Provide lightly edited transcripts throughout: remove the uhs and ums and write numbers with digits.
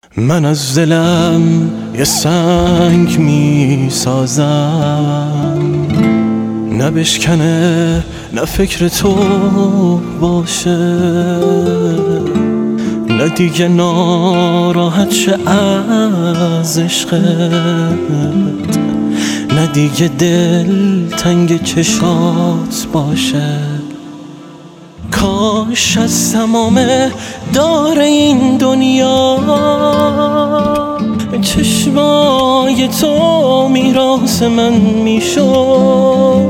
من از دلم یه سنگ می سازم، نه بشکنه نه فکر تو باشه، نه دیگه ناراحت شه از عشقت، نه دیگه دل تنگ چشات باشه. کاش از تمام دار این دنیا چشمای تو میراث من میشد،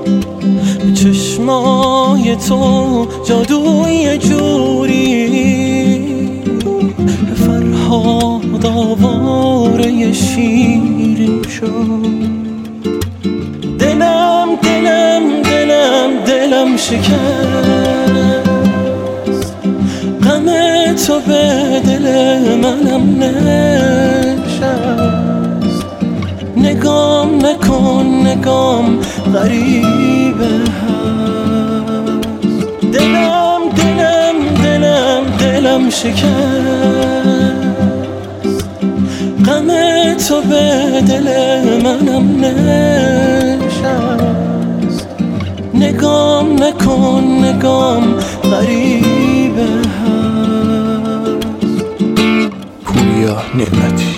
چشمای تو جادوی جوری فرهاد آواره شیرین شد. دلم شکست، غم تو به دل منم نشست. نگام نکن نگام غریبه هست. دلم شکست، غم تو به دل منم نشست. نگام نکن نگام غریبه هست. پوریا نعمتی.